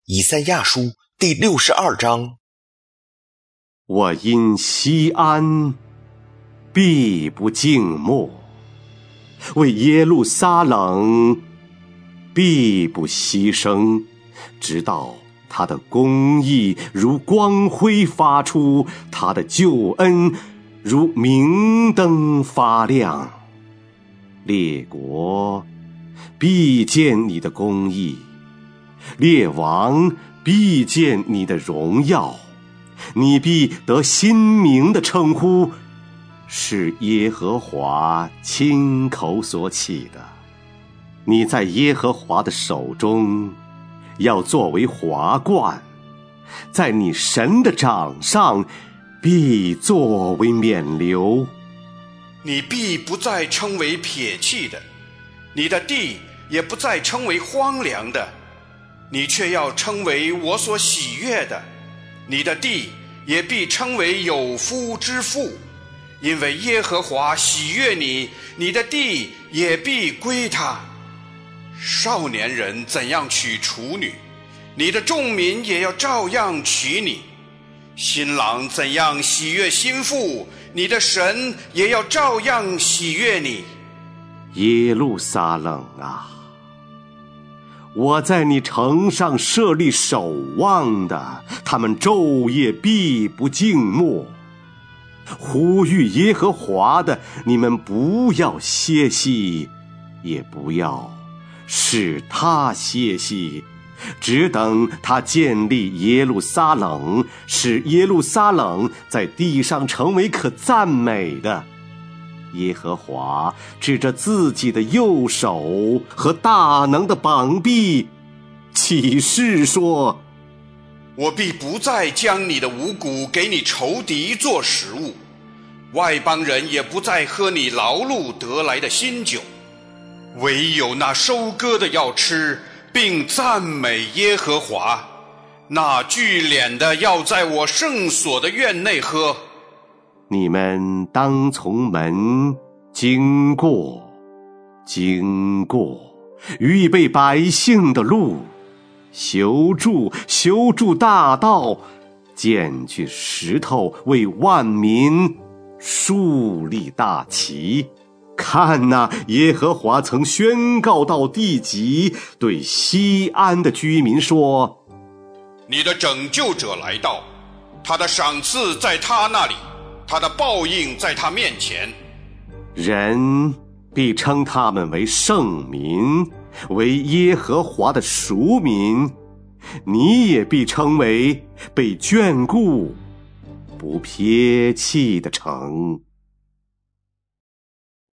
以赛亚书第62章。 我因西安必不静默，为耶路撒冷必不牺牲，直到他的公义如光辉发出，他的救恩如明灯发亮。列国必见你的公义，列王必见你的荣耀，你必得新名的称呼，是耶和华亲口所起的。你在耶和华的手中要作为华冠，在你神的掌上必作为冕旒。 你必不再称为撇弃的，你的地也不再称为荒凉的，你却要称为我所喜悦的，你的地也必称为有夫之妇，因为耶和华喜悦你，你的地也必归他。少年人怎样娶处女，你的众民也要照样娶你。新郎怎样喜悦新妇，你的神也要照样喜悦你。 耶路撒冷啊，我在你城上设立守望的，他们昼夜必不静默。呼吁耶和华的，你们不要歇息，也不要使他歇息，只等他建立耶路撒冷，使耶路撒冷在地上成为可赞美的。耶和华指着自己的右手和大能的膀臂起誓说， 我必不再将你的五谷给你仇敌做食物，外邦人也不再喝你劳碌得来的新酒，唯有那收割的要吃，并赞美耶和华，那聚敛的要在我圣所的院内喝。 你们当从门经过，预备百姓的路，修筑大道，捡去石头，为万民树立大旗。看哪，耶和华曾宣告到地极，对西安的居民说， 你的拯救者来到，他的赏赐在他那里，他的报应在他面前。 人必称他们为圣民，为耶和华的赎民，你也必称为被眷顾不撇弃的城。